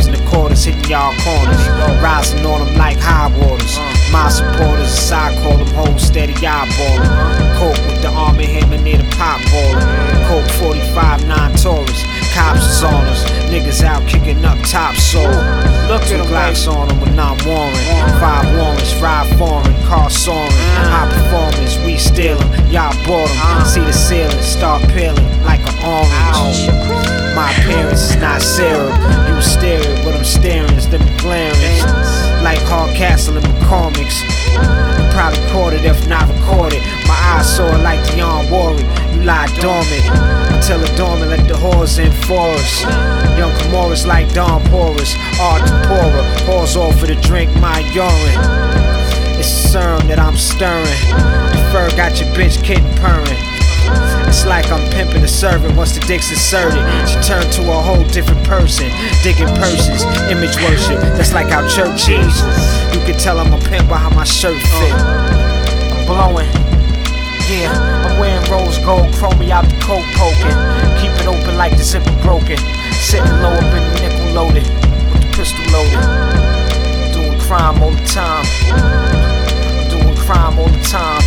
in the quarters, hitting y'all corners. Rising on them like high waters. My supporters, as I call them, hold steady eyeballing. Coke with the arm and hammer near the pop baller. Coke 45, 9 Taurus. Cops is on us, niggas out kicking up topsoil. Look at them Glocks on them when I'm warring. 5 warrants, ride foreign, car soaring. High performance, we stealin', y'all bought them. See the ceiling, start peeling like an orange. My appearance is not syrup, you stare at what I'm staring, it's them glaring. Like Hardcastle and McCormick's. You probably caught it if not recorded. My eyes saw it like Dionne Warwick. You lie dormant until the dormant let the whores in for us. Young Camoras like Don Porus. Art to poorer, pause off for the drink my urine. It's a serum that I'm stirring. The fur got your bitch kitten purring. It's like I'm pimping a servant once the dick's inserted. She turned to a whole different person. Digging purses, image worship. That's like how church is. You can tell I'm a pimp by how my shirt fit. I'm blowing. Yeah, I'm wearing rose gold, chrome me out the coat poking. Keep it open like the zipper broken. Sitting low up in the nickel loaded, with the pistol loaded. Doing crime all the time. Doing crime all the time.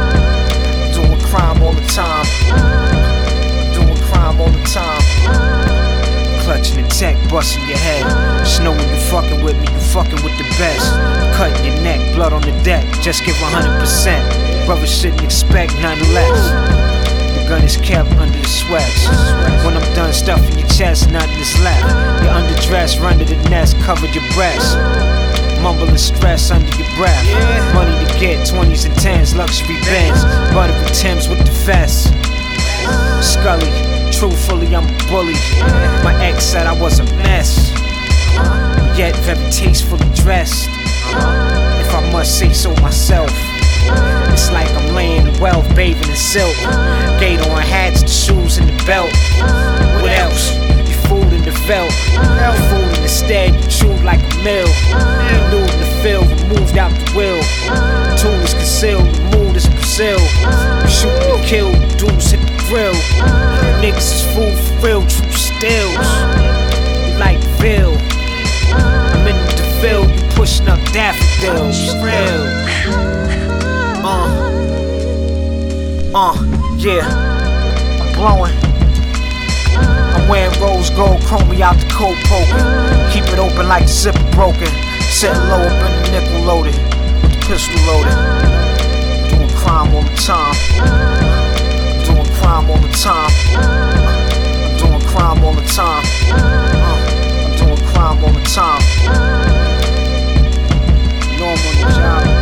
Doing crime all the time. Doing crime all the time. Clutching the tech, busting your head. Just know when you fucking with me, you fucking with the best. Cutting your neck, blood on the deck. Just give 100%. Brothers shouldn't expect none less. The gun is kept under the sweats. When I'm done stuffing your chest, nothing is left. You're underdressed, run to the nest, cover your breasts. Mumbling stress under your breath. Money to get, 20s and 10s, luxury Benz. Buttery Timbs with the vest. Scully, truthfully I'm a bully. My ex said I was a mess, yet very tastefully dressed. If I must say so myself. It's like I'm laying in wealth, bathing in silk. Gate on hats, the shoes and the belt. What else? You fooled in the felt. You fooled in the stead, you chewed like a mill. You knew in the field, removed out the will. Tool is concealed, the mood is Brazil. You shoot and kill, dudes hit the grill. Niggas is food for real, true stills. You like Ville. I'm in the Ville, you pushing up daffodils. Real. Yeah, I'm blowing. I'm wearing rose gold, chrome me out the coat poking. Keep it open like the zipper broken. Sitting low up in the nickel loaded, with the pistol loaded. Doing crime all the time. Doing crime all the time. I'm doing crime all the time. I'm doing crime all the time. You know I'm on the job.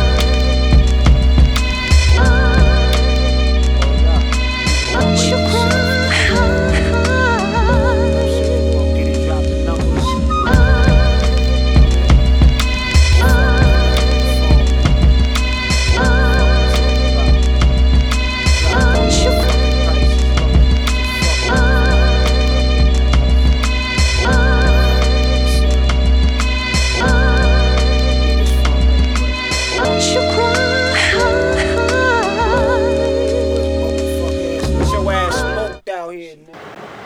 Your ass smoked out here, nigga.